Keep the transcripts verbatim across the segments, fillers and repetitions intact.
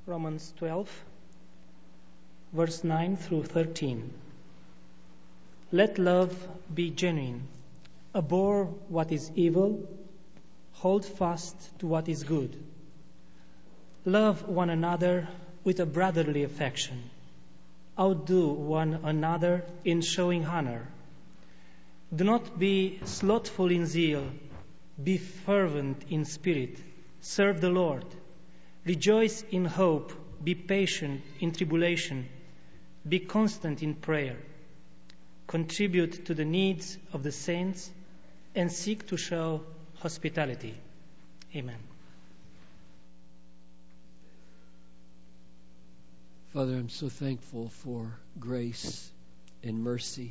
Romans twelve, verse nine through thirteen. Let love be genuine. Abhor what is evil. Hold fast to what is good. Love one another with a brotherly affection. Outdo one another in showing honor. Do not be slothful in zeal. Be fervent in spirit. Serve the Lord. Rejoice in hope. Be patient in tribulation. Be constant in prayer. Contribute to the needs of the saints and seek to show hospitality. Amen. Father, I'm so thankful for grace and mercy,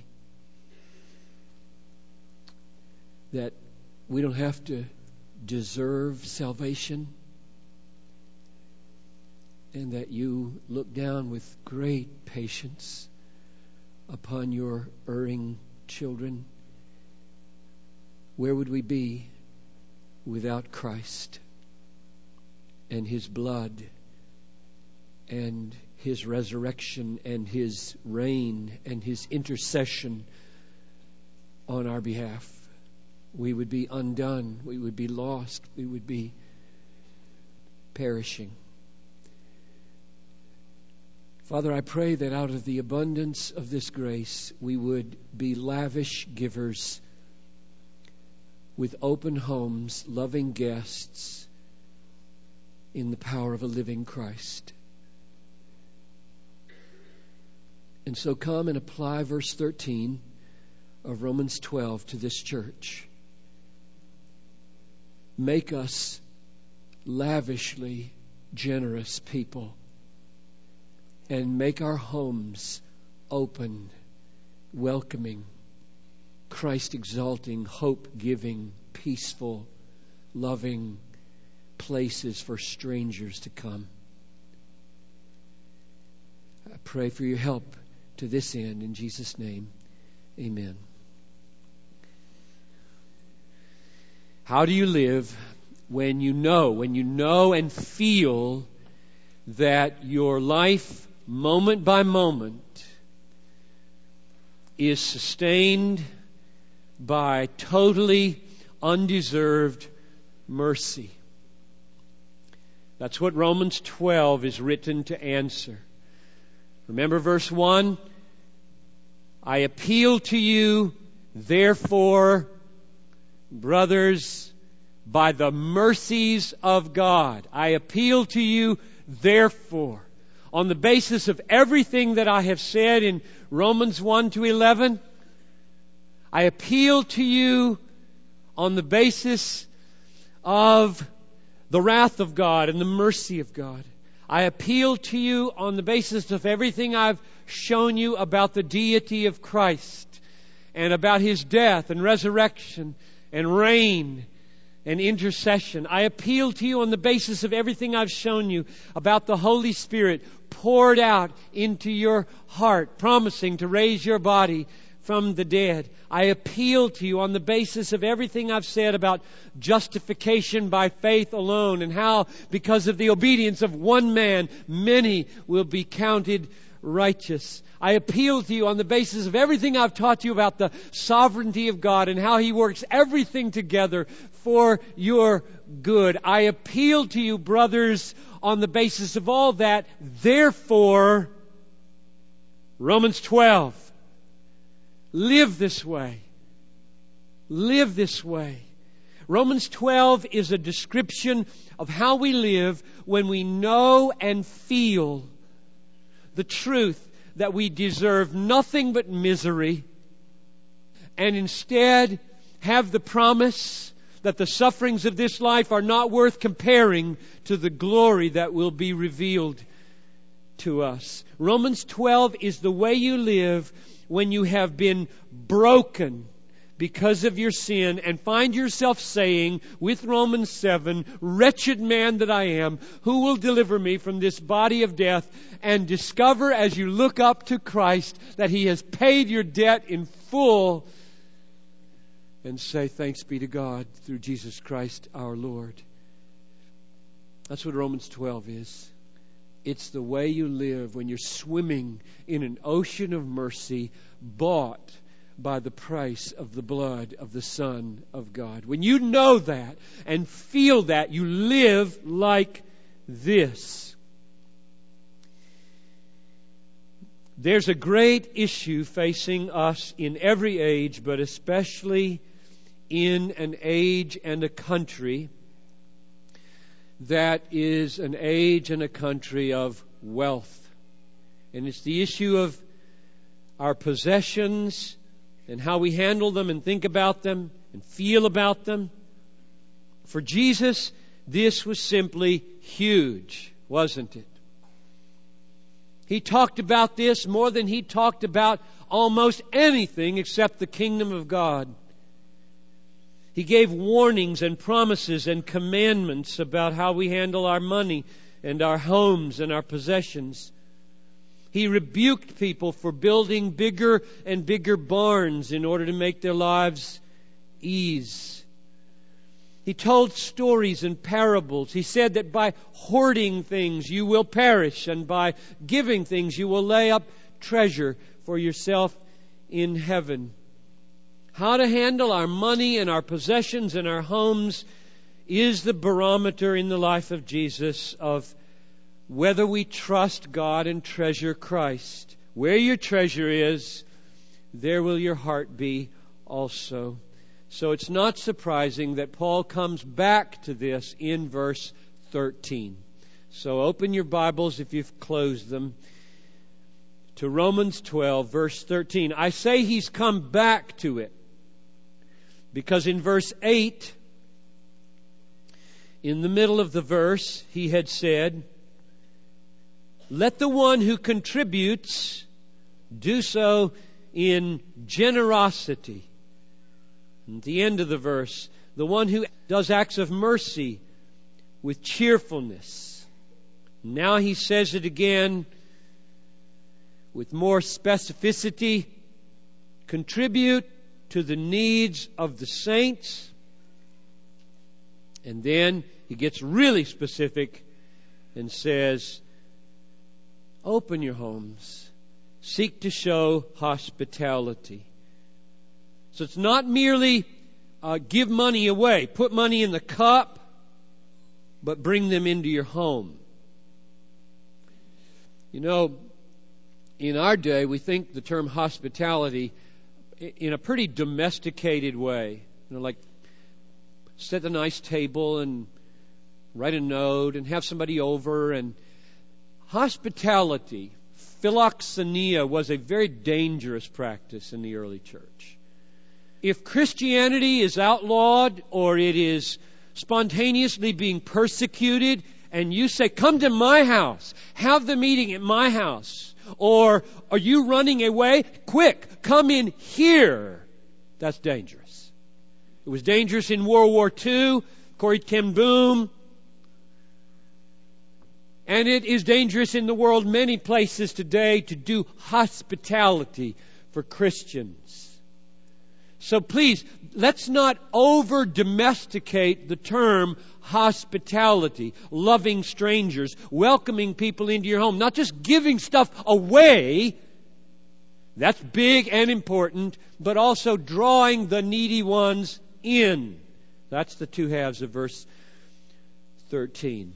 that we don't have to deserve salvation, and that you look down with great patience upon your erring children. Where would we be without Christ and His blood and His resurrection and His reign and His intercession on our behalf? We would be undone. We would be lost. We would be perishing. Father, I pray that out of the abundance of this grace, we would be lavish givers with open homes, loving guests in the power of a living Christ. And so come and apply verse thirteen of Romans twelve to this church. Make us lavishly generous people, and make our homes open, welcoming, Christ-exalting, hope-giving, peaceful, loving places for strangers to come. I pray for your help to this end. In Jesus' name, amen. How do you live when you know, when you know and feel that your life, moment by moment, is sustained by totally undeserved mercy? That's what Romans twelve is written to answer. Remember verse one? I appeal to you, therefore, brothers, by the mercies of God. I appeal to you, therefore, on the basis of everything that I have said in Romans one to eleven, I appeal to you on the basis of the wrath of God and the mercy of God. I appeal to you on the basis of everything I've shown you about the deity of Christ and about His death and resurrection and reign and intercession. I appeal to you on the basis of everything I've shown you about the Holy Spirit poured out into your heart, promising to raise your body from the dead. I appeal to you on the basis of everything I've said about justification by faith alone, and how, because of the obedience of one man, many will be counted righteous. I appeal to you on the basis of everything I've taught you about the sovereignty of God and how He works everything together for your good. I appeal to you, brothers, on the basis of all that. Therefore, Romans twelve, live this way. Live this way. Romans twelve is a description of how we live when we know and feel the truth that we deserve nothing but misery, and instead have the promise that the sufferings of this life are not worth comparing to the glory that will be revealed to us. Romans twelve is the way you live when you have been broken because of your sin and find yourself saying with Romans seven, wretched man that I am, who will deliver me from this body of death? And discover as you look up to Christ that He has paid your debt in full, and say, thanks be to God through Jesus Christ our Lord. That's what Romans twelve is. It's the way you live when you're swimming in an ocean of mercy, bought by the price of the blood of the Son of God. When you know that and feel that, you live like this. There's a great issue facing us in every age, but especially in an age and a country that is an age and a country of wealth. And it's the issue of our possessions and how we handle them and think about them and feel about them. For Jesus, this was simply huge, wasn't it? He talked about this more than he talked about almost anything except the kingdom of God. He gave warnings and promises and commandments about how we handle our money and our homes and our possessions. He rebuked people for building bigger and bigger barns in order to make their lives ease. He told stories and parables. He said that by hoarding things you will perish, and by giving things you will lay up treasure for yourself in heaven. How to handle our money and our possessions and our homes is the barometer in the life of Jesus of whether we trust God and treasure Christ. Where your treasure is, there will your heart be also. So it's not surprising that Paul comes back to this in verse thirteen. So open your Bibles, if you've closed them, to Romans twelve, verse thirteen. I say he's come back to it because in verse eight, in the middle of the verse, he had said, let the one who contributes do so in generosity. At the end of the verse, the one who does acts of mercy with cheerfulness. Now he says it again with more specificity. Contribute to the needs of the saints. And then he gets really specific and says, open your homes. Seek to show hospitality. So it's not merely uh, give money away, put money in the cup, but bring them into your home. You know, in our day, we think the term hospitality in a pretty domesticated way. You know, like set a nice table and write a note and have somebody over. And hospitality, philoxenia, was a very dangerous practice in the early church. If Christianity is outlawed or it is spontaneously being persecuted, and you say, come to my house, have the meeting at my house, or are you running away? Quick, come in here. That's dangerous. It was dangerous in World War Two, Corrie ten Boom. And it is dangerous in the world many places today to do hospitality for Christians. So please, let's not over-domesticate the term hospitality, loving strangers, welcoming people into your home, not just giving stuff away. That's big and important, but also drawing the needy ones in. That's the two halves of verse thirteen.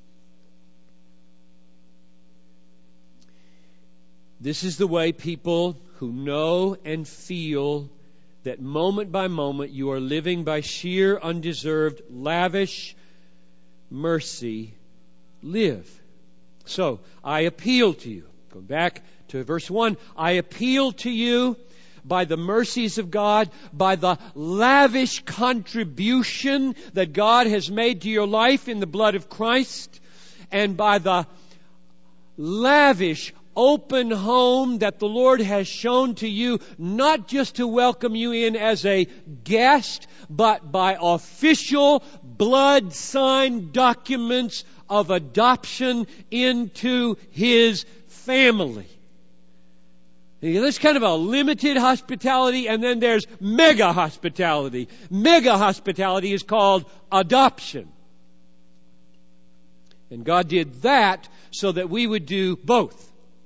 This is the way people who know and feel that moment by moment you are living by sheer, undeserved, lavish mercy live. So, I appeal to you. Go back to verse one. I appeal to you by the mercies of God, by the lavish contribution that God has made to your life in the blood of Christ, and by the lavish open home that the Lord has shown to you, not just to welcome you in as a guest, but by official blood-signed documents of adoption into His family. There's kind of a limited hospitality, and then there's mega hospitality. Mega hospitality is called adoption. And God did that so that we would do both.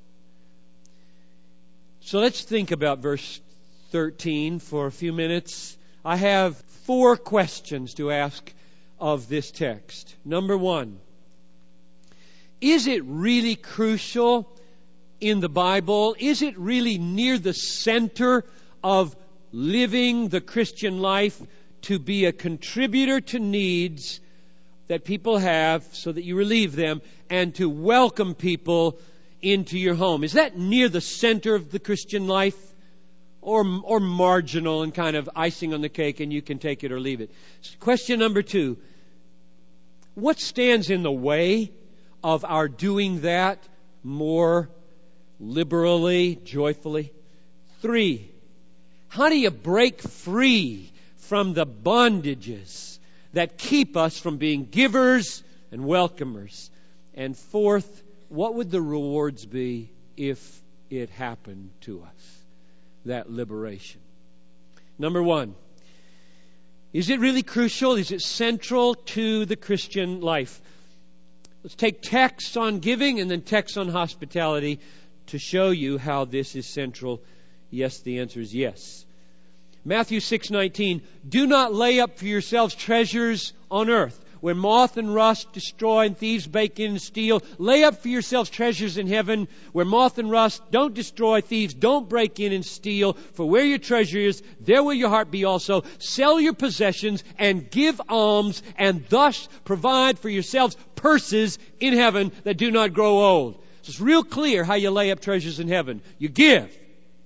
So let's think about verse thirteen for a few minutes. I have four questions to ask of this text. Number one, is it really crucial in the Bible? Is it really near the center of living the Christian life to be a contributor to needs that people have so that you relieve them, and to welcome people into your home? Is that near the center of the Christian life, or or marginal and kind of icing on the cake and you can take it or leave it? Question number two, what stands in the way of our doing that more liberally, joyfully? Three, how do you break free from the bondages that keep us from being givers and welcomers? And fourth, what would the rewards be if it happened to us, that liberation? Number one, is it really crucial? Is it central to the Christian life? Let's take texts on giving and then texts on hospitality to show you how this is central. Yes, the answer is yes. Matthew six nineteen, do not lay up for yourselves treasures on earth, where moth and rust destroy and thieves break in and steal. Lay up for yourselves treasures in heaven, where moth and rust don't destroy, thieves don't break in and steal. For where your treasure is, there will your heart be also. Sell your possessions and give alms, and thus provide for yourselves purses in heaven that do not grow old. So it's real clear how you lay up treasures in heaven. You give.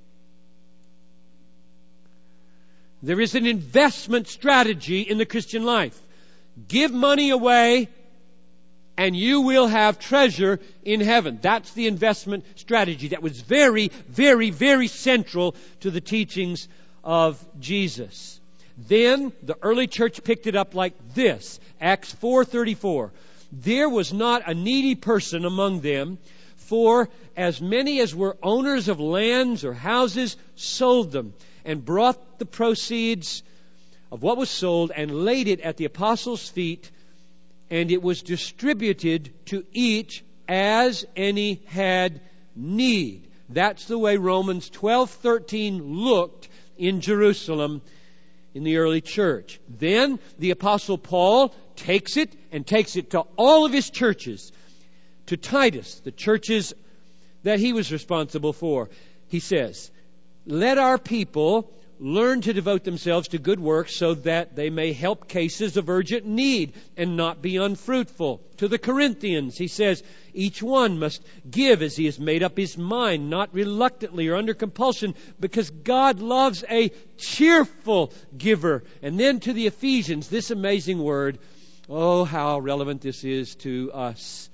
There is an investment strategy in the Christian life. Give money away and you will have treasure in heaven. That's the investment strategy that was very, very, very central to the teachings of Jesus. Then the early church picked it up like this. Acts four thirty-four. There was not a needy person among them, for as many as were owners of lands or houses sold them and brought the proceeds of what was sold and laid it at the apostles' feet, and it was distributed to each as any had need. That's the way Romans twelve thirteen looked in Jerusalem in the early church. Then the apostle Paul takes it and takes it to all of his churches. To Titus, the churches that he was responsible for, he says, let our people learn to devote themselves to good works so that they may help cases of urgent need and not be unfruitful. To the Corinthians, he says, each one must give as he has made up his mind, not reluctantly or under compulsion, because God loves a cheerful giver. And then to the Ephesians, this amazing word, oh, how relevant this is to us.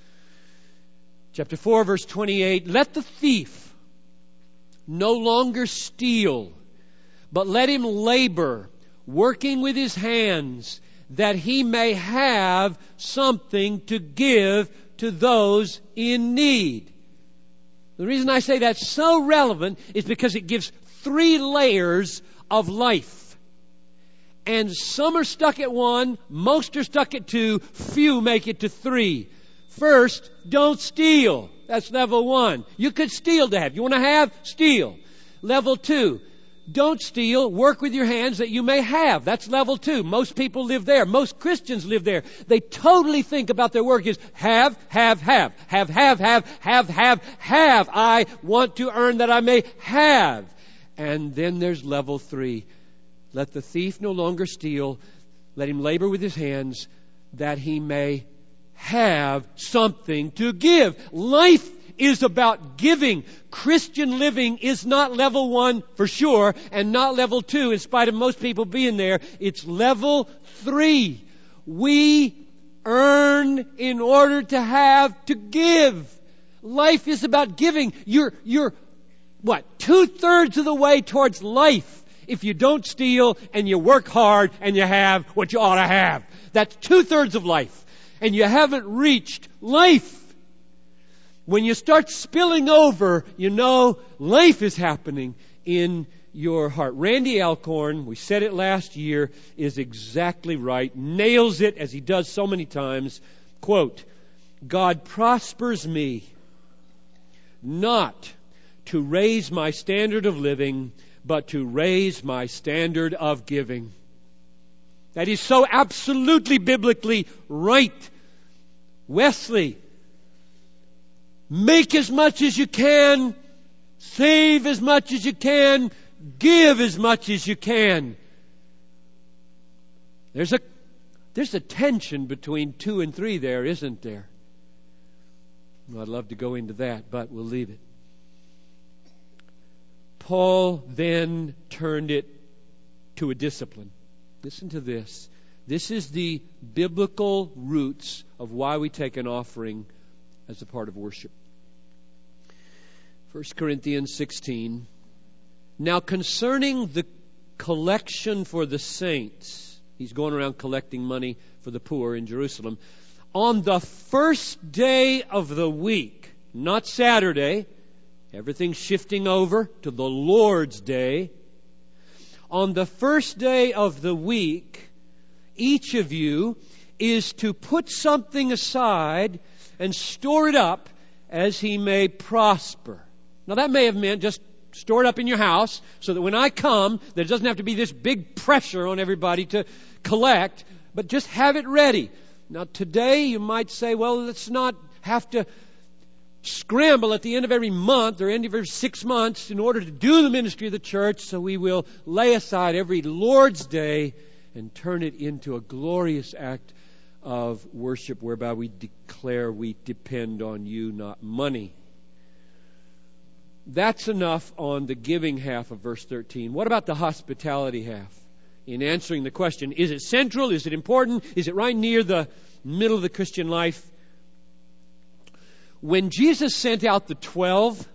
Chapter four, verse twenty-eight, let the thief no longer steal, but let him labor, working with his hands, that he may have something to give to those in need. The reason I say that's so relevant is because it gives three layers of life. And some are stuck at one, most are stuck at two, few make it to three. First, don't steal. That's level one. You could steal to have. You want to have? Steal. Level two, don't steal. Work with your hands that you may have. That's level two. Most people live there. Most Christians live there. They totally think about their work as have, have, have. Have, have, have, have, have, have. I want to earn that I may have. And then there's level three. Let the thief no longer steal. Let him labor with his hands that he may have something to give. Life is about giving. Christian living is not level one for sure, and not level two in spite of most people being there. It's level three. We earn in order to have to give. Life is about giving. You're, you're what? Two-thirds of the way towards life if you don't steal and you work hard and you have what you ought to have. That's two-thirds of life. And you haven't reached life. When you start spilling over, you know life is happening in your heart. Randy Alcorn, we said it last year, is exactly right. Nails it as he does so many times. Quote, God prospers me not to raise my standard of living, but to raise my standard of giving. That is so absolutely biblically right. Wesley, make as much as you can, save as much as you can, give as much as you can. There's a there's a tension between two and three there, isn't there? Well, I'd love to go into that, but we'll leave it. Paul then turned it to a discipline. Listen to this. This is the biblical roots of why we take an offering as a part of worship. First Corinthians sixteen. Now concerning the collection for the saints, he's going around collecting money for the poor in Jerusalem. On the first day of the week, not Saturday, everything's shifting over to the Lord's Day. On the first day of the week, each of you is to put something aside and store it up as he may prosper. Now that may have meant just store it up in your house so that when I come, there doesn't have to be this big pressure on everybody to collect, but just have it ready. Now today you might say, well, let's not have to scramble at the end of every month or end of every six months in order to do the ministry of the church, so we will lay aside every Lord's Day and turn it into a glorious act of worship whereby we declare we depend on you, not money. That's enough on the giving half of verse thirteen. What about the hospitality half? In answering the question, is it central? Is it important? Is it right near the middle of the Christian life? When Jesus sent out the twelve,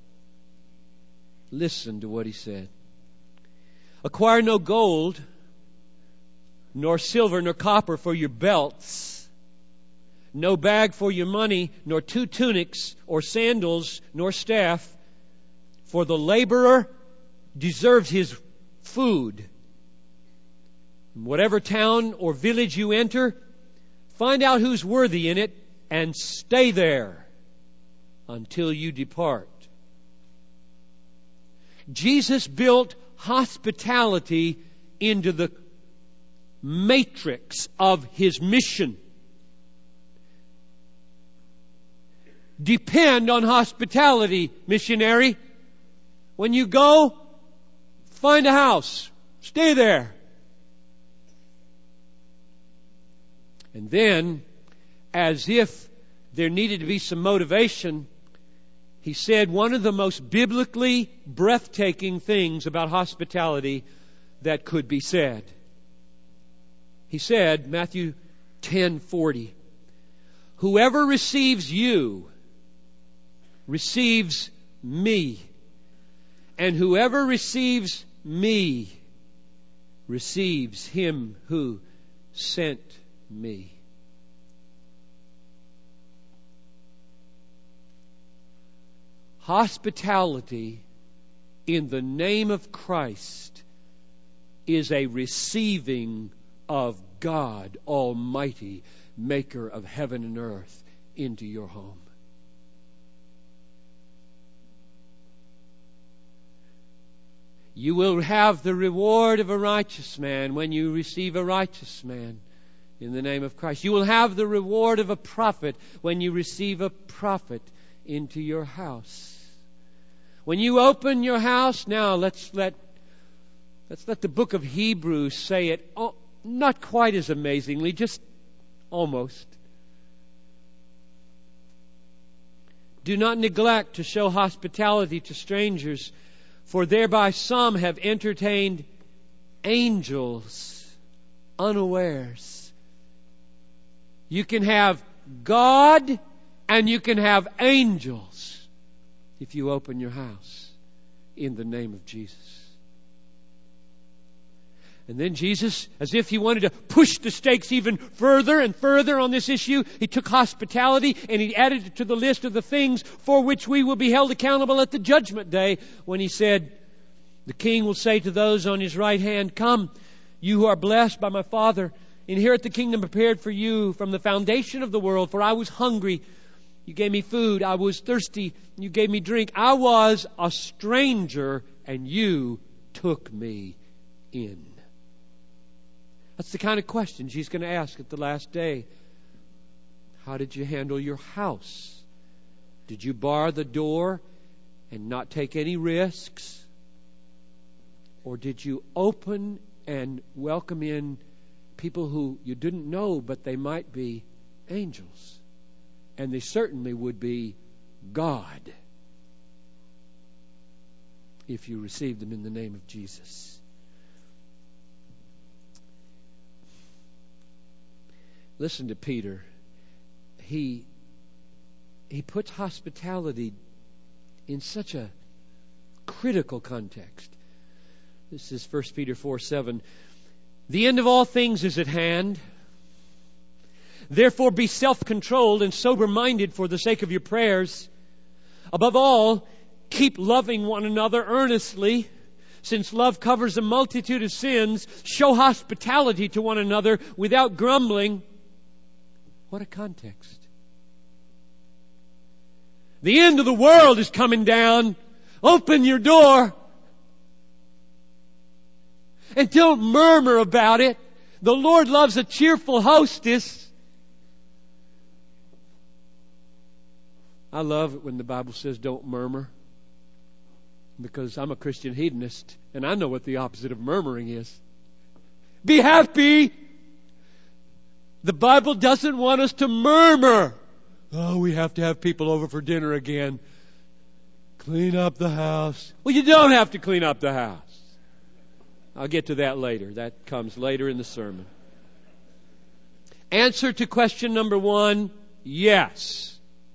listen to what he said. Acquire no gold, nor silver, nor copper for your belts, no bag for your money, nor two tunics, or sandals, nor staff, for the laborer deserves his food. Whatever town or village you enter, find out who's worthy in it and stay there until you depart. Jesus built hospitality into the matrix of his mission. Depend on hospitality, missionary. When you go, find a house. Stay there. And then, as if there needed to be some motivation, he said one of the most biblically breathtaking things about hospitality that could be said. He said, Matthew ten forty, whoever receives you receives me, and whoever receives me receives him who sent me. Hospitality in the name of Christ is a receiving of God Almighty, maker of heaven and earth, into your home. You will have the reward of a righteous man when you receive a righteous man in the name of Christ. You will have the reward of a prophet when you receive a prophet into your house. When you open your house, now let's let let's let the book of Hebrews say it, oh, not quite as amazingly, just almost. Do not neglect to show hospitality to strangers, for thereby some have entertained angels unawares. You can have God and you can have angels if you open your house in the name of Jesus. And then Jesus, as if he wanted to push the stakes even further and further on this issue, he took hospitality and he added it to the list of the things for which we will be held accountable at the judgment day, when he said, the king will say to those on his right hand, come, you who are blessed by my Father, inherit the kingdom prepared for you from the foundation of the world. For I was hungry, you gave me food. I was thirsty, you gave me drink. I was a stranger, and you took me in. That's the kind of questions He's going to ask at the last day. How did you handle your house? Did you bar the door and not take any risks? Or did you open and welcome in people who you didn't know, but they might be angels? And they certainly would be God if you received them in the name of Jesus. Listen to Peter. He, he puts hospitality in such a critical context. This is First Peter four seven. The end of all things is at hand. Therefore be self-controlled and sober-minded for the sake of your prayers. Above all, keep loving one another earnestly, since love covers a multitude of sins. Show hospitality to one another without grumbling. What a context. The end of the world is coming down. Open your door. And don't murmur about it. The Lord loves a cheerful hostess. I love it when the Bible says don't murmur, because I'm a Christian hedonist and I know what the opposite of murmuring is. Be happy. The Bible doesn't want us to murmur. Oh, we have to have people over for dinner again. Clean up the house. Well, you don't have to clean up the house. I'll get to that later. That comes later in the sermon. Answer to question number one, yes.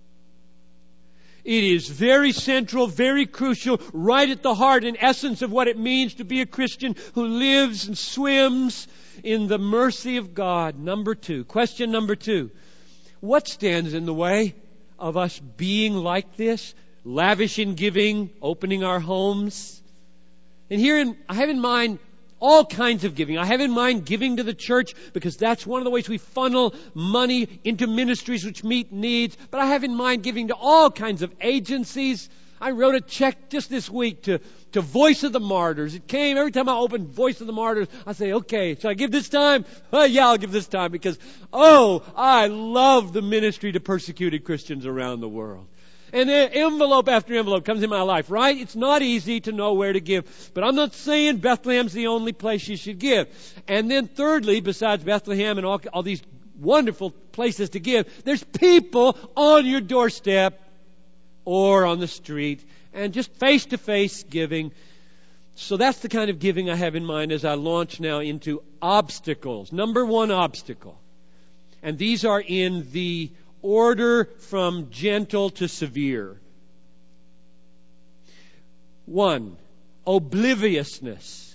It is very central, very crucial, right at the heart and essence of what it means to be a Christian who lives and swims in the mercy of God. Number two, question number two. What stands in the way of us being like this? Lavish in giving, opening our homes. And here in, I have in mind all kinds of giving. I have in mind giving to the church, because that's one of the ways we funnel money into ministries which meet needs. But I have in mind giving to all kinds of agencies. I wrote a check just this week to, to Voice of the Martyrs. It came every time I open Voice of the Martyrs. I say, okay, should I give this time? Oh, yeah, I'll give this time, because, oh, I love the ministry to persecuted Christians around the world. And envelope after envelope comes in my life, right? It's not easy to know where to give. But I'm not saying Bethlehem's the only place you should give. And then thirdly, besides Bethlehem and all, all these wonderful places to give, there's people on your doorstep or on the street, and just face-to-face giving. So that's the kind of giving I have in mind as I launch now into obstacles. Number one obstacle. And these are in the order from gentle to severe. One, obliviousness.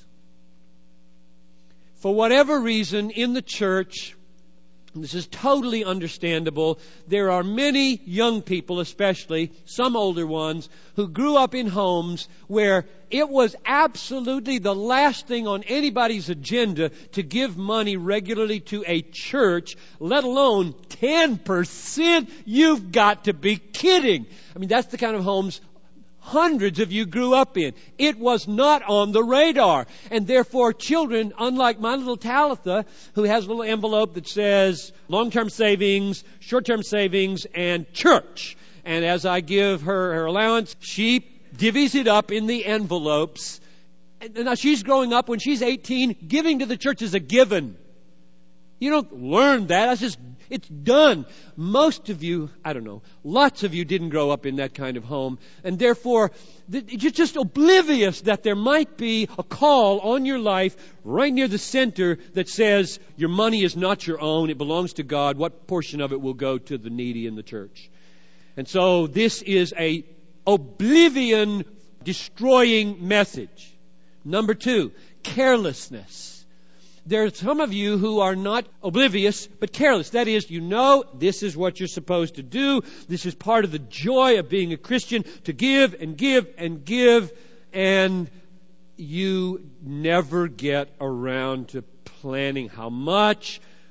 For whatever reason, in the church, this is totally understandable, there are many young people, especially some older ones, who grew up in homes where it was absolutely the last thing on anybody's agenda to give money regularly to a church, let alone ten percent. You've got to be kidding. I mean, that's the kind of homes hundreds of you grew up in. It was not on the radar. And therefore, children, unlike my little Talitha, who has a little envelope that says long-term savings, short-term savings, and church. And as I give her her allowance, she divvies it up in the envelopes. And now she's growing up. When she's eighteen, giving to the church is a given. You don't learn that. That's just, it's done. Most of you, I don't know, lots of you didn't grow up in that kind of home. And therefore, you're just oblivious that there might be a call on your life right near the center that says your money is not your own. It belongs to God. What portion of it will go to the needy in the church? And so this is a oblivion destroying message. Number two, carelessness. There are some of you who are not oblivious, but careless. That is, you know this is what you're supposed to do. This is part of the joy of being a Christian, to give and give and give, and you never get around to planning how much,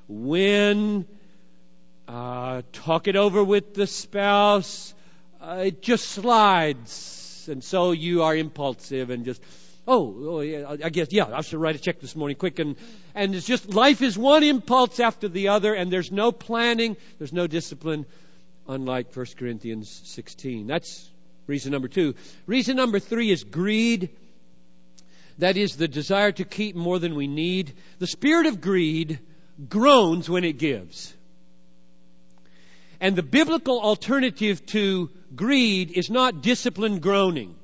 win, uh, talk it over with the spouse. Uh, it just slides. And so you are impulsive and just, oh, oh yeah, I guess, yeah, I should write a check this morning quick. And, and it's just, life is one impulse after the other, and there's no planning, there's no discipline, unlike First Corinthians sixteen. That's reason number two. Reason number three is greed. That is the desire to keep more than we need. The spirit of greed groans when it gives. And the biblical alternative to greed is not disciplined groaning.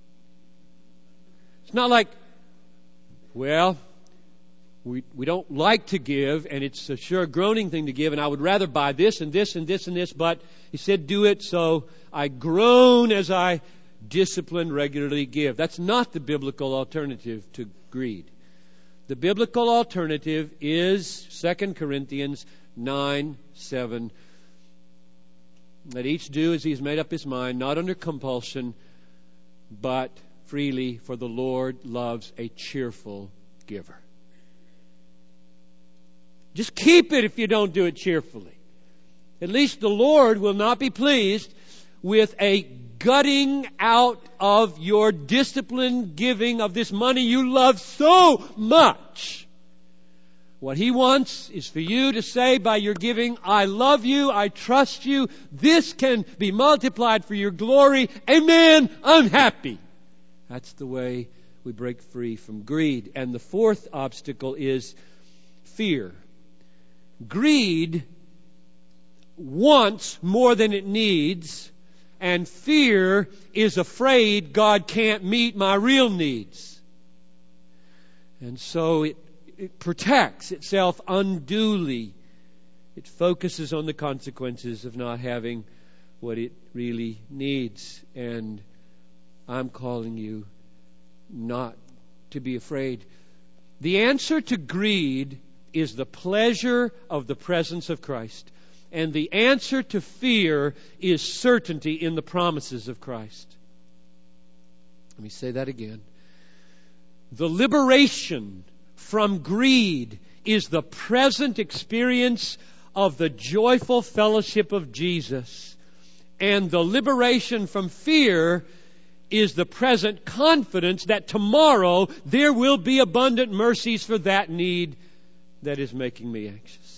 It's not like, well, we we don't like to give, and it's a sure groaning thing to give, and I would rather buy this and this and this and this, but He said do it, so I groan as I discipline regularly give. That's not the biblical alternative to greed. The biblical alternative is Second Corinthians nine seven. Let each do as he has made up his mind, not under compulsion, but freely, for the Lord loves a cheerful giver. Just keep it if you don't do it cheerfully. At least the Lord will not be pleased with a gutting out of your disciplined giving of this money you love so much. What He wants is for you to say by your giving, I love you, I trust you, this can be multiplied for your glory. Amen, I'm happy. That's the way we break free from greed. And the fourth obstacle is fear. Greed wants more than it needs, and fear is afraid God can't meet my real needs. And so it, it protects itself unduly. It focuses on the consequences of not having what it really needs. And I'm calling you not to be afraid. The answer to greed is the pleasure of the presence of Christ. And the answer to fear is certainty in the promises of Christ. Let me say that again. The liberation from greed is the present experience of the joyful fellowship of Jesus. And the liberation from fear is the present confidence that tomorrow there will be abundant mercies for that need that is making me anxious.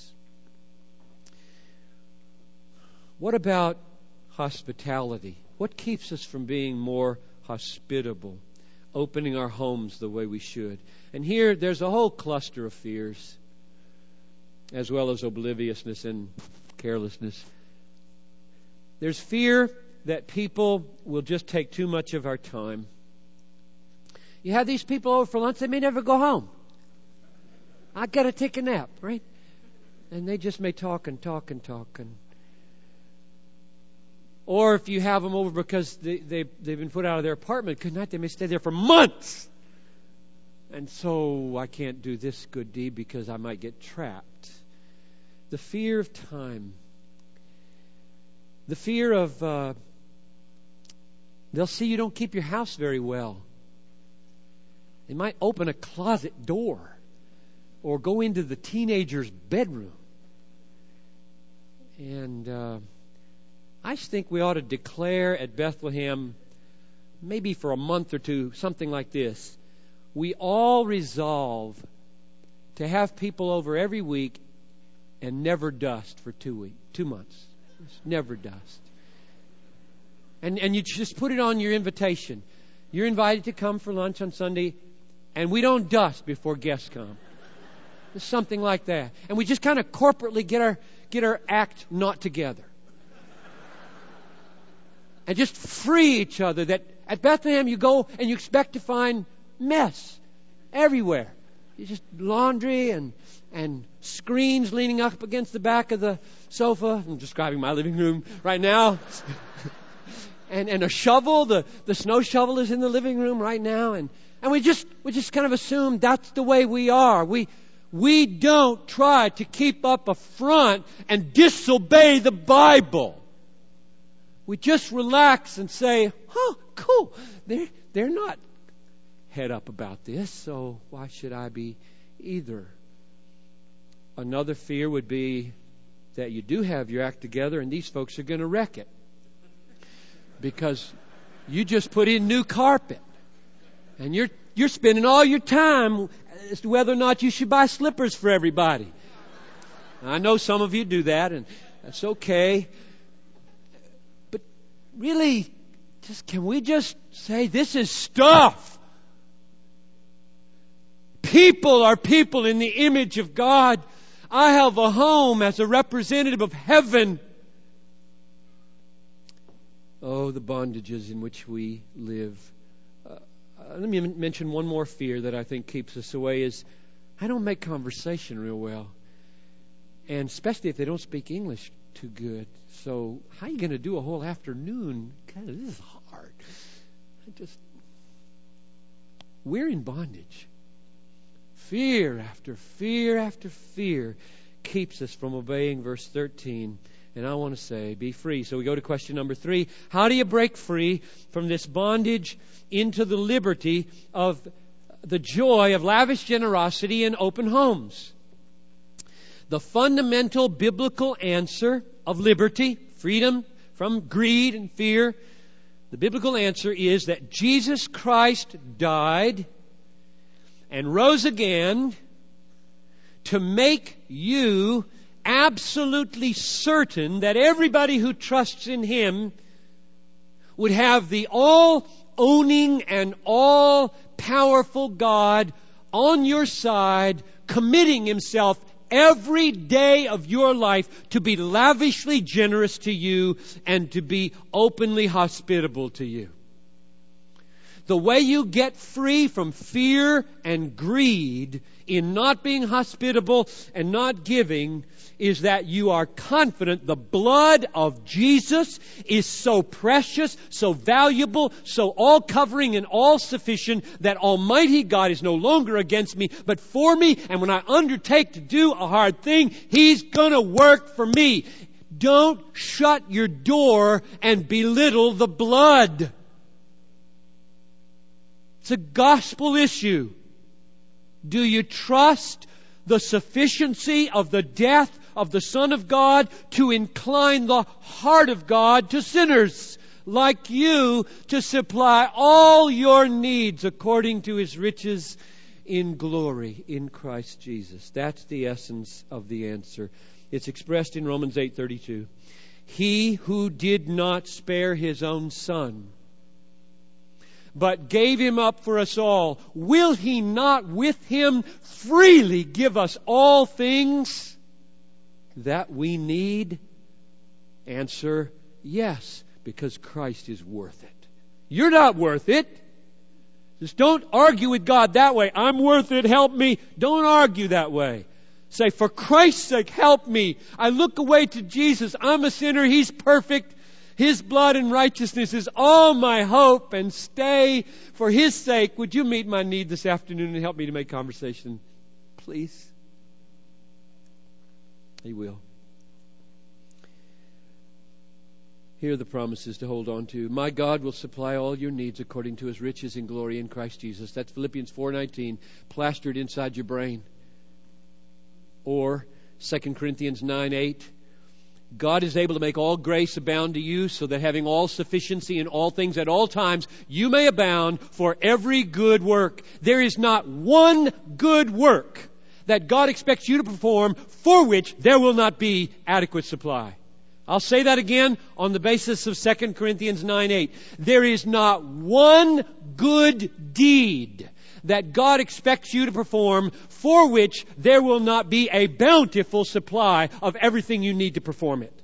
What about hospitality? What keeps us from being more hospitable, opening our homes the way we should? And here there's a whole cluster of fears, as well as obliviousness and carelessness. There's fear that people will just take too much of our time. You have these people over for lunch, they may never go home. I got to take a nap, right? And they just may talk and talk and talk. And or if you have them over because they, they, they've been put out of their apartment, good night, they may stay there for months. And so I can't do this good deed because I might get trapped. The fear of time. The fear of uh, they'll see you don't keep your house very well. They might open a closet door or go into the teenager's bedroom. And uh, I just think we ought to declare at Bethlehem, maybe for a month or two, something like this. We all resolve to have people over every week and never dust for two weeks, two months. Just never dust. And and you just put it on your invitation. You're invited to come for lunch on Sunday, and we don't dust before guests come. It's something like that. And we just kind of corporately get our get our act not together. And just free each other. That at Bethlehem you go and you expect to find mess everywhere. You just laundry and and screens leaning up against the back of the sofa. I'm describing my living room right now. and and a shovel, the, the snow shovel is in the living room right now. And, and we just we just kind of assume that's the way we are. We we don't try to keep up a front and disobey the Bible. We just relax and say, oh, cool. They're, they're not head up about this, so why should I be either? Another fear would be that you do have your act together and these folks are going to wreck it. Because you just put in new carpet. And you're you're spending all your time as to whether or not you should buy slippers for everybody. I know some of you do that, and that's okay. But really, just can we just say this is stuff? People are people in the image of God. I have a home as a representative of heaven. Oh, the bondages in which we live. Uh, let me mention one more fear that I think keeps us away is I don't make conversation real well. And especially if they don't speak English too good. So how are you going to do a whole afternoon? God, this is hard. I just, we're in bondage. Fear after fear after fear keeps us from obeying verse thirteen. And I want to say, be free. So we go to question number three. How do you break free from this bondage into the liberty of the joy of lavish generosity in open homes? The fundamental biblical answer of liberty, freedom from greed and fear, the biblical answer is that Jesus Christ died and rose again to make you absolutely certain that everybody who trusts in Him would have the all-owning and all-powerful God on your side, committing Himself every day of your life to be lavishly generous to you and to be openly hospitable to you. The way you get free from fear and greed in not being hospitable and not giving is that you are confident the blood of Jesus is so precious, so valuable, so all-covering and all-sufficient that Almighty God is no longer against me, but for me. And when I undertake to do a hard thing, He's going to work for me. Don't shut your door and belittle the blood. It's a gospel issue. Do you trust the sufficiency of the death of the Son of God to incline the heart of God to sinners like you to supply all your needs according to His riches in glory in Christ Jesus? That's the essence of the answer. It's expressed in Romans eight thirty-two. He who did not spare His own Son, but gave Him up for us all, will He not with Him freely give us all things that we need? Answer, yes, because Christ is worth it. You're not worth it. Just don't argue with God that way. I'm worth it, help me. Don't argue that way. Say, for Christ's sake, help me. I look away to Jesus. I'm a sinner. He's perfect. His blood and righteousness is all my hope, and stay for His sake. Would you meet my need this afternoon and help me to make conversation? Please. He will. Here are the promises to hold on to. My God will supply all your needs according to His riches in glory in Christ Jesus. That's Philippians four nineteen, plastered inside your brain. Or Second Corinthians nine eight. God is able to make all grace abound to you, so that having all sufficiency in all things at all times, you may abound for every good work. There is not one good work that God expects you to perform for which there will not be adequate supply. I'll say that again on the basis of Second Corinthians nine eight. There is not one good deed that God expects you to perform for which there will not be a bountiful supply of everything you need to perform it.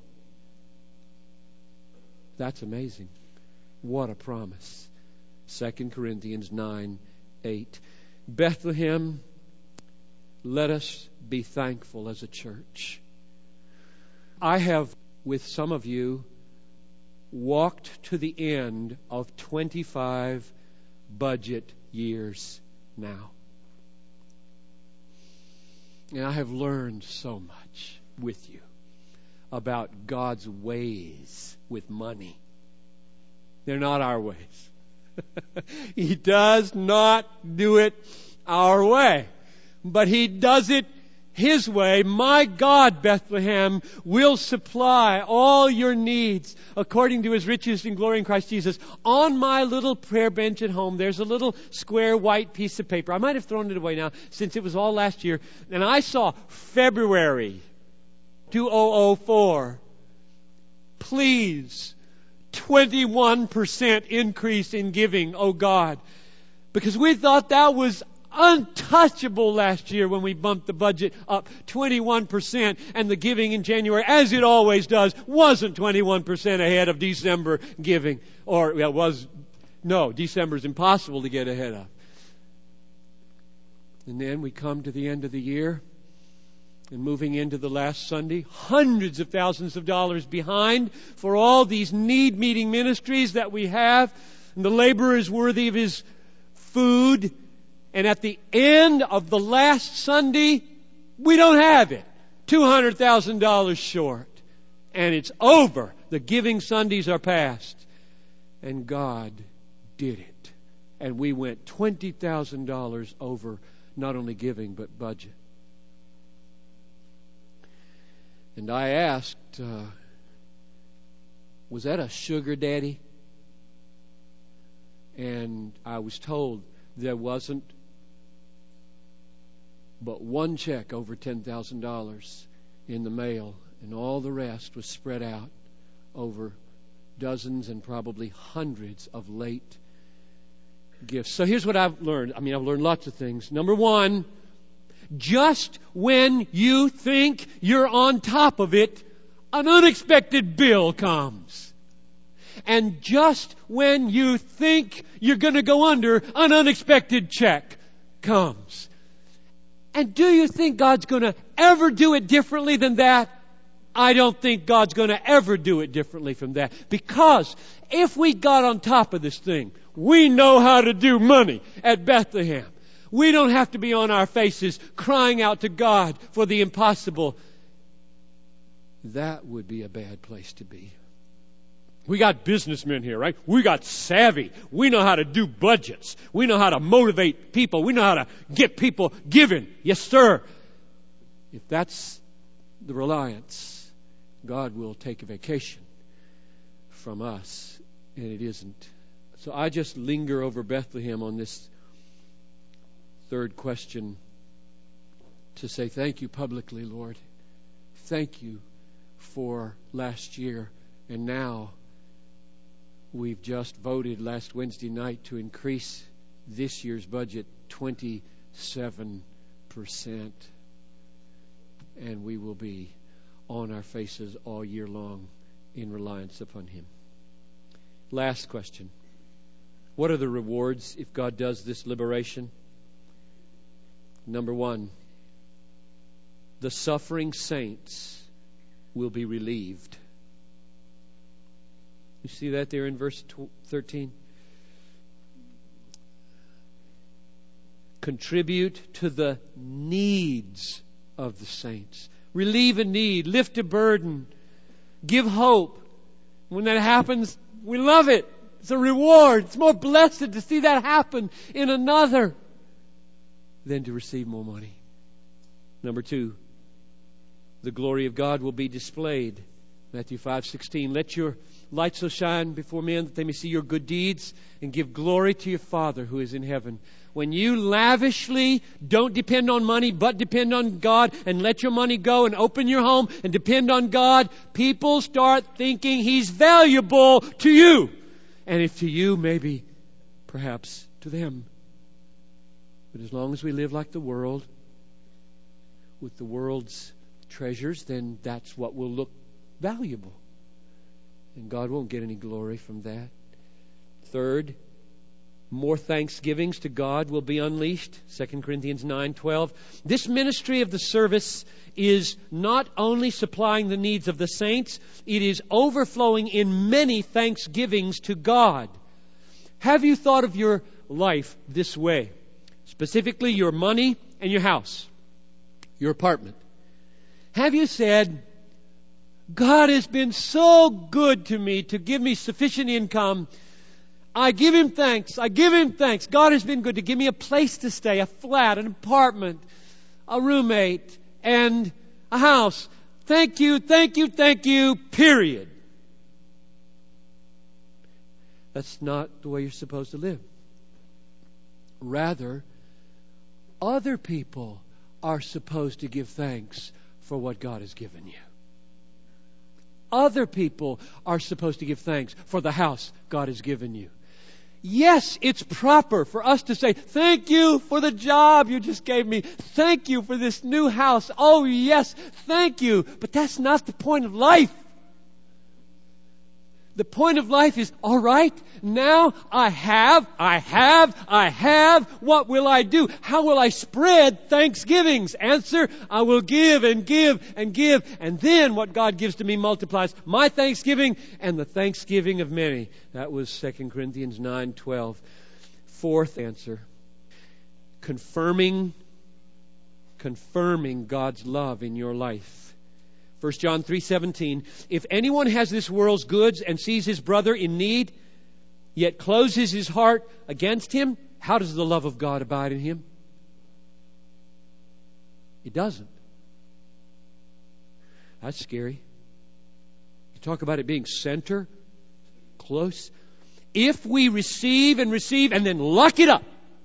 That's amazing. What a promise. Second Corinthians nine eight. Bethlehem, let us be thankful as a church. I have, with some of you, walked to the end of twenty-five budget years now. And I have learned so much with you about God's ways with money. They're not our ways. He does not do it our way. But He does it His way, my God, Bethlehem, will supply all your needs according to His riches and glory in Christ Jesus. On my little prayer bench at home, there's a little square white piece of paper. I might have thrown it away now since it was all last year. And I saw February two thousand four. Please, twenty-one percent increase in giving, oh God. Because we thought that was untouchable last year when we bumped the budget up twenty-one percent, and the giving in January, as it always does, wasn't twenty-one percent ahead of December giving. Or, well, it was, no, December is impossible to get ahead of. And then we come to the end of the year, and moving into the last Sunday, hundreds of thousands of dollars behind for all these need-meeting ministries that we have. And the laborer is worthy of his food. And at the end of the last Sunday, we don't have it. two hundred thousand dollars short. And it's over. The giving Sundays are past. And God did it. And we went twenty thousand dollars over not only giving, but budget. And I asked, uh, was that a sugar daddy? And I was told there wasn't but one check over ten thousand dollars in the mail, and all the rest was spread out over dozens and probably hundreds of late gifts. So here's what I've learned. I mean, I've learned lots of things. Number one, just when you think you're on top of it, an unexpected bill comes. And just when you think you're going to go under, an unexpected check comes. And do you think God's going to ever do it differently than that? I don't think God's going to ever do it differently from that. Because if we got on top of this thing, we know how to do money at Bethlehem. We don't have to be on our faces crying out to God for the impossible. That would be a bad place to be. We got businessmen here, right? We got savvy. We know how to do budgets. We know how to motivate people. We know how to get people giving. Yes, sir. If that's the reliance, God will take a vacation from us, and it isn't. So I just linger over Bethlehem on this third question to say thank you publicly, Lord. Thank you for last year, and now we've just voted last Wednesday night to increase this year's budget twenty-seven percent. And we will be on our faces all year long in reliance upon Him. Last question. What are the rewards if God does this liberation? Number one, the suffering saints will be relieved. You see that there in verse thirteen? Contribute to the needs of the saints. Relieve a need. Lift a burden. Give hope. When that happens, we love it. It's a reward. It's more blessed to see that happen in another than to receive more money. Number two, the glory of God will be displayed. Matthew five sixteen. Let your light so shine before men that they may see your good deeds and give glory to your Father who is in heaven. When you lavishly don't depend on money but depend on God and let your money go and open your home and depend on God, people start thinking He's valuable to you. And if to you, maybe, perhaps to them. But as long as we live like the world, with the world's treasures, then that's what will look valuable. And God won't get any glory from that. Third, more thanksgivings to God will be unleashed. Second Corinthians nine twelve. This ministry of the service is not only supplying the needs of the saints, it is overflowing in many thanksgivings to God. Have you thought of your life this way? Specifically your money and your house, your apartment. Have you said, God has been so good to me to give me sufficient income. I give Him thanks. I give Him thanks. God has been good to give me a place to stay, a flat, an apartment, a roommate, and a house. Thank you, thank you, thank you, period. That's not the way you're supposed to live. Rather, other people are supposed to give thanks for what God has given you. Other people are supposed to give thanks for the house God has given you. Yes, it's proper for us to say, thank you for the job you just gave me. Thank you for this new house. Oh, yes, thank you. But that's not the point of life. The point of life is, all right, now I have, I have, I have. What will I do? How will I spread thanksgivings? Answer, I will give and give and give. And then what God gives to me multiplies my thanksgiving and the thanksgiving of many. That was Second Corinthians nine twelve. Fourth answer, confirming, confirming God's love in your life. First John three seventeen, if anyone has this world's goods and sees his brother in need, yet closes his heart against him, how does the love of God abide in him? It doesn't. That's scary. You talk about it being center, close. If we receive and receive and then lock it up.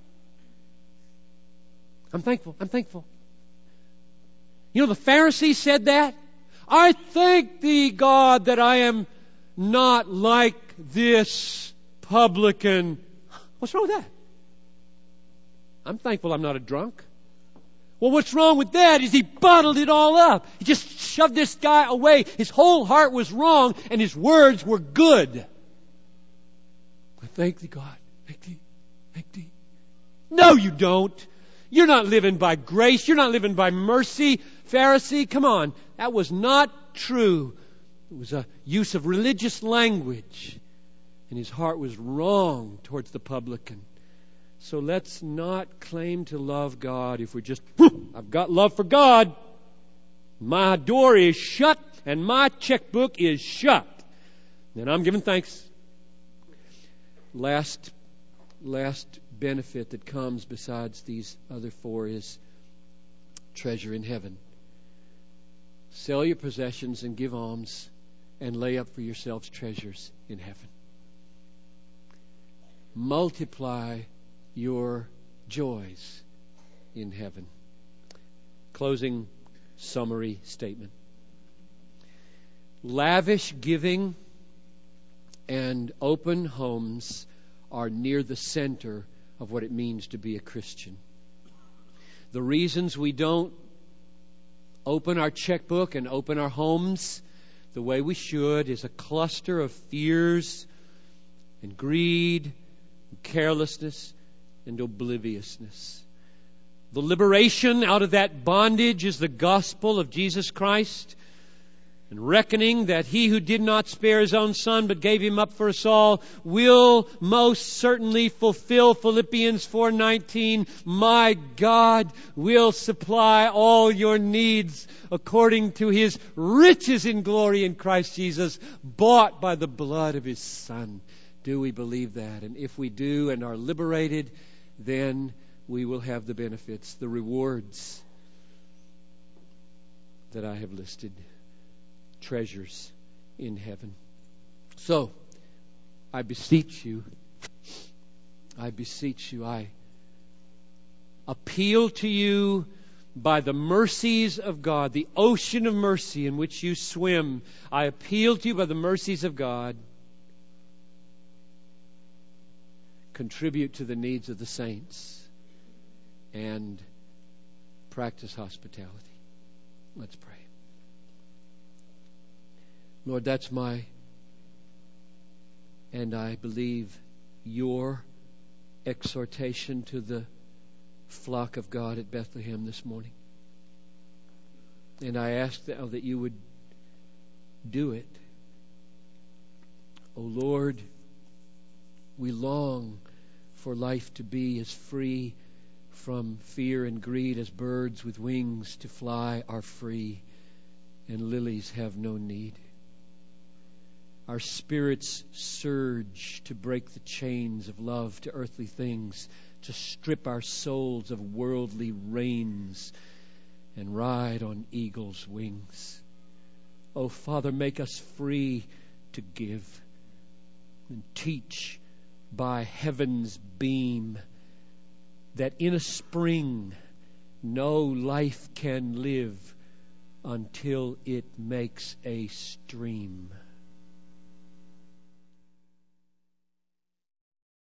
I'm thankful, I'm thankful. You know, the Pharisees said that. I thank thee, God, that I am not like this publican. What's wrong with that? I'm thankful I'm not a drunk. Well, what's wrong with that is he bottled it all up. He just shoved this guy away. His whole heart was wrong and his words were good. I thank thee, God. Thank thee. Thank thee. No, you don't. You're not living by grace. You're not living by mercy. Pharisee, come on. That was not true. It was a use of religious language. And his heart was wrong towards the publican. So let's not claim to love God if we're just, I've got love for God. My door is shut and my checkbook is shut. And I'm giving thanks. Last, last benefit that comes besides these other four is treasure in heaven. Sell your possessions and give alms and lay up for yourselves treasures in heaven. Multiply your joys in heaven. Closing summary statement. Lavish giving and open homes are near the center of what it means to be a Christian. The reasons we don't open our checkbook and open our homes the way we should is a cluster of fears and greed and carelessness and obliviousness. The liberation out of that bondage is the gospel of Jesus Christ, and reckoning that he who did not spare his own son but gave him up for us all will most certainly fulfill Philippians four nineteen. My God will supply all your needs according to his riches in glory in Christ Jesus, bought by the blood of his Son. Do we believe that? And if we do and are liberated, then we will have the benefits, the rewards that I have listed. Treasures in heaven. So, I beseech you, I beseech you, I appeal to you by the mercies of God, the ocean of mercy in which you swim. I appeal to you by the mercies of God. Contribute to the needs of the saints and practice hospitality. Let's pray. Lord, that's my, and I believe your exhortation to the flock of God at Bethlehem this morning. And I ask now that you would do it. O Lord, we long for life to be as free from fear and greed as birds with wings to fly are free and lilies have no need. Our spirits surge to break the chains of love to earthly things, to strip our souls of worldly reins, and ride on eagle's wings. Oh, Father, make us free to give and teach by heaven's beam that in a spring no life can live until it makes a stream.